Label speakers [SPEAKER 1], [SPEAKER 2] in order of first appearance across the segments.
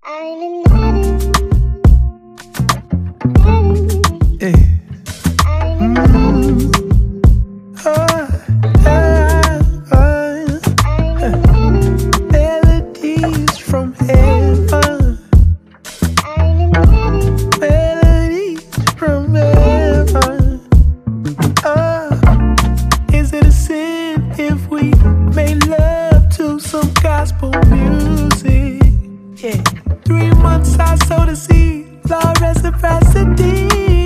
[SPEAKER 1] I'm in heaven.
[SPEAKER 2] Hey. Melodies from heaven. Melodies from heaven. Is it a sin if we make love to some gospel music? Yeah. 3 months I sowed a seed, law reciprocity.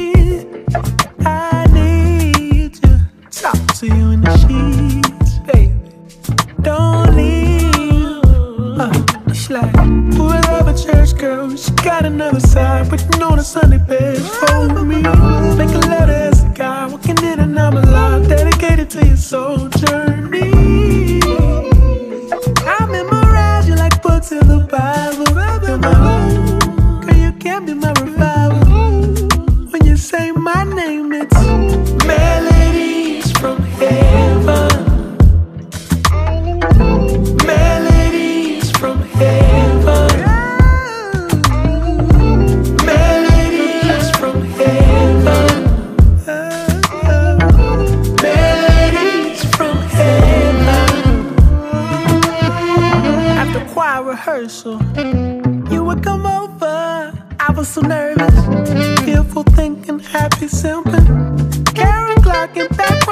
[SPEAKER 2] I need you, talk to you in the sheets, baby. Don't leave. She's like, ooh, I love a church girl. She got another side, waiting on a Sunday best for me. Make a letter as a guy, walking in and I'm alive, dedicated to your soul journey. I memorize you like books in the Bible. Girl, you can't be my revival. When you say my name, it's melodies from heaven. Melodies from heaven. Melodies from heaven. Melodies from heaven. After choir rehearsal, you would come over. I was so nervous, fearful, thinking, happy, simping. Karen Clark and back